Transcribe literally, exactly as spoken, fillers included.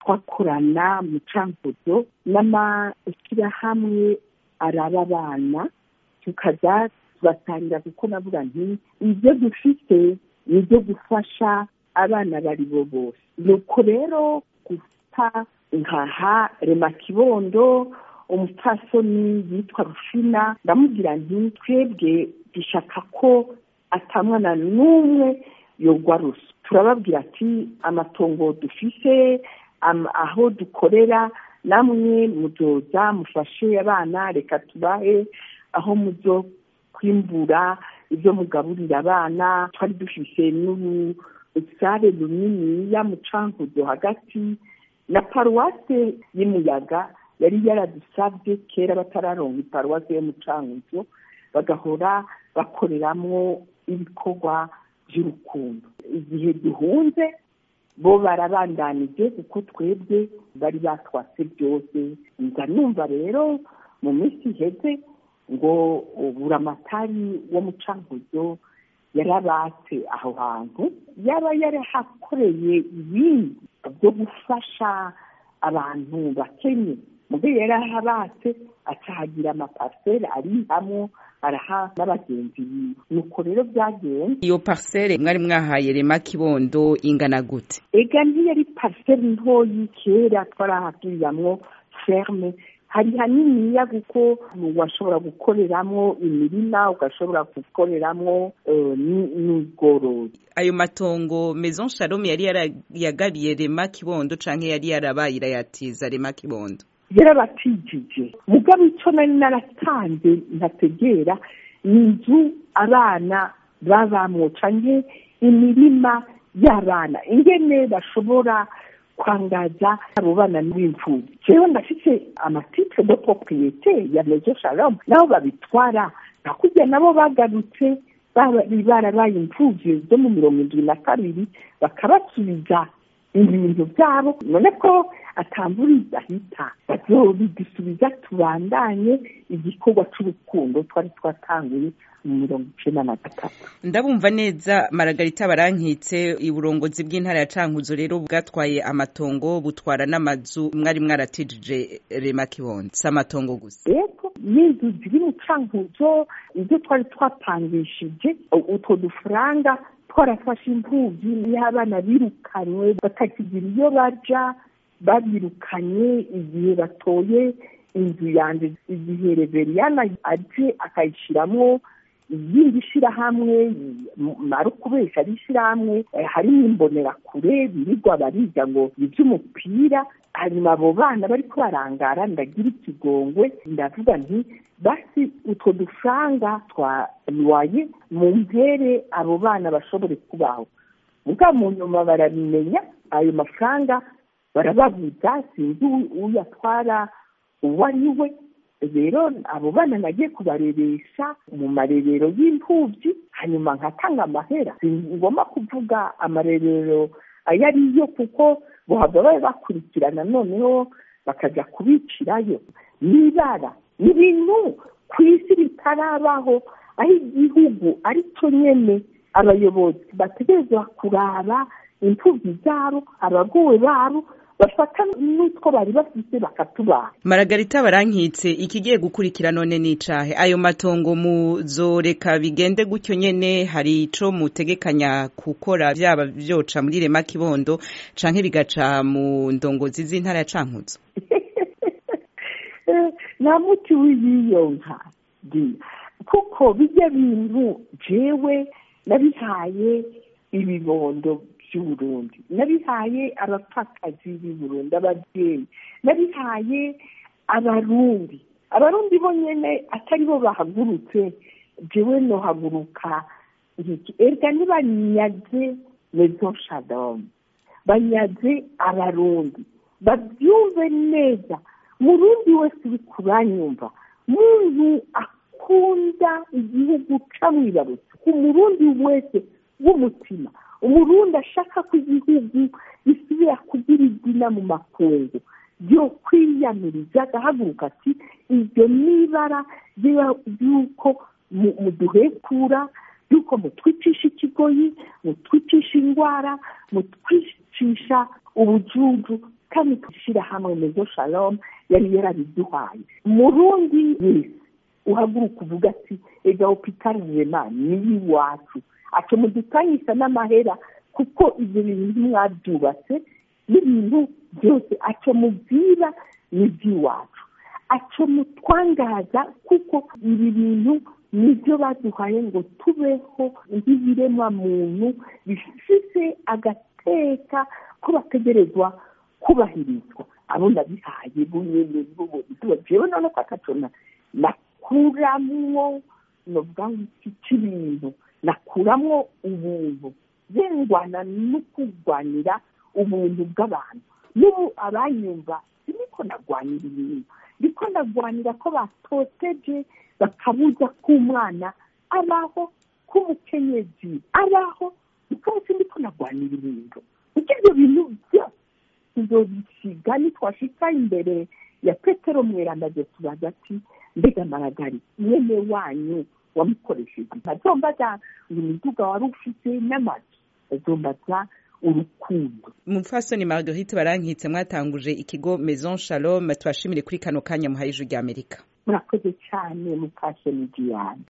twakorana mu Cankuzo n'amashyirahamwe araba abana tukaza tubatangira kuko navuga nti ibyo dufite ni ibyo gufasha abana bari bo bose. Nuko rero guta nkaha Rema Kibondo umupfasoni yitwa Rufina ndamubwira nti twebwe dushaka ko atamwana n'umwe yogwa ruso. Turababwira ati amatongo dufise aho dukorera namwe muzoza mufashe abana, reka tubahe aho muzo kwimbura ibyo mugaburira abana. Twari dufise n'urusare runini ya mu Cankuzo hagati na paruwase y'Umuyaga yari yaradusabye kera batararonka paruwase yo mu Cankuzo bagahora bakoreramwo ibikorwa by'urukundo. Igihe duhunze bo barabandanije kuko twebwe bari batwase byose. Nza numva rero mu minsi iheze ngo buramatari wo mu Cankuzo yarabatse aho hantu, yaba yarahakoreye ibindi byo gufasha abantu bakenye. Mugihe yarahabatse acahagira amaparcelle ari hamwe araha n'abagenzi. Nuko rero byagenze. Iyo parcelle mwari mwahaye Rema Kibondo ingana gute? Ega ntiyari parcelle ntoyi, kera twarahaturamwo ferme hari hanini ya guko washobora gukoreramo imirima, ugashobora gukoreramo uh, n'igorozi. Ayo matongo Maison Shalom yari yagabiye Rema Kibondo canke yari yarabaye irayatiza Rema Kibondo? Yarabatijije. Mugabo ico nari naratanze ntategera inzu abana babamwo canke imirima y'abana ingene bashobora kwangaza abo bana n'imfubyi. Jewe ndafite amatitre de propriété ya Maison Shalom nabo babitwara nakujya nabo bagarutse barabaye imfubyi zo mu mirongo indwi na kabiri bakabasubiza ibintu byabo. None ko atamburiza hita bazobisubiza tubandanye igikorwa cy'urukundo twari twatanguye mu mirongo icenda na gatatu. Ndabumva neza Maragarita Barankitse, uburongozi bw'intara ya Cankuzo rero bwatwaye amatongo butwara n'amazu mwari mwaratijije Rema Kibondo. Si amatongo gusa, yego n'inzu ziri mu Cankuzo ibyo twari twapangishije. Utwo dufaranga twarafashe imfubyi y'abana birukanywe batakigira iyo baja, babirukanye igihe batoye inzu yanjye. Igihe Reveriyana aje akayishiramwo iyindi shirahamwe mara kubesha ari shirahamwe hari n'imbonera kure birirwa bariga ngo iby'umupira. Hanyuma abo bana bariko barangara ndagira ikigongwe ndavuga nti basi utwo dufaranga twawaye mu mpere abo bana bashobore kubaho. Muga mu nyuma barabimenya ayo mafaranga barababuza, sinzi uyatwara uwo ari we. Rero abo bana nagiye kubareresha mu marerero y'imfubyi, hanyuma nkatanga amahera. Ngomba kuvuga amarerero ayo ariyo kuko bohava babe bakurikirana noneho bakaja kubicirayo. Nibara n'ibintu ku isi bitarabaho, aho igihugu ari cyo nyene abayobozi bategerezwa kuraba imfubyi zabo, abagowe babo bafata n'utwo bari bafite bakatubaha. Maragarita Barankitse, ikigiye gukurikira none n'icahe? Ayo matongo muzoreka bigende gutyo nyene? Hari ico mutegekanya gukora byaba byoca muri Rema Kibondo canke bigaca mu ndongozi z'intara ya Cankuzo? Na muti w'iyonka kuko bijya bintu jewe nabihaye ibibondo by'Uburundi, nabihaye abapfakazi b'Uburundi, ababyeyi, nabihaye abarundi. Abarundi bonyene atari bo bahagurutse, jewe no haguruka iki. Erga nibanyaze Maison Shalom, banyaze abarundi. Babyumve neza, murundi wese bikuranyumva, muntu akunda igihugu camwibarutse, umurundi wese w'umutima, umurundi ashaka ko igihugu gisubira kugira izina mu makungu, byo kwiyamiriza agahaguruka ati ibyo nibara y'uko muduhekura, y'uko mutwicisha ikigoyi, mutwicisha indwara, mutwicisha ubujuju, kandi tushira hamwe Maison Shalom yari yarabiduhaye. Murundi wese uhaguruka uvuga ati ega hopital Rema ni iwacu, aco mudutanyisa n'amahera kuko ivyo bintu mwabyubatse n'ibintu byose aco mubwira ni iby'iwacu, aco mutwangaza kuko ibi bintu nibyo baduhaye ngo tubeho nk'ibiremwa muntu bifise agateka ko bategerezwa kubahirizwa. Abo ndabihaye bunyene bwo jewe none ko akacona nakuramwo novuga iki kintu, nakuramwo ubuntu zengwana n'ukugwanira ubuntu bw'abantu. N'ubu abanyumva niko nagwanira ibintu, niko nagwanira ko batoteje bakabuza k'umwana abaho, k'umukenyezi abaho, ikose niko nagwanira ibintu. Ibyo bintu byose tuzobisiga nitwashika imbere ya Petero Mweranda de tubaza ati mbega Maragari mwene wanyu wamukoresheje, azombaza imiduga wari ufite n'amazu, azombaza urukundo. Mupfasoni Marguerite Barankitse mwatanguje ikigo Maison Shalom, twashimire kuri kano kanya muhaye ijwi ry'Amerika. Murakoze cyane mupfasoni Diane.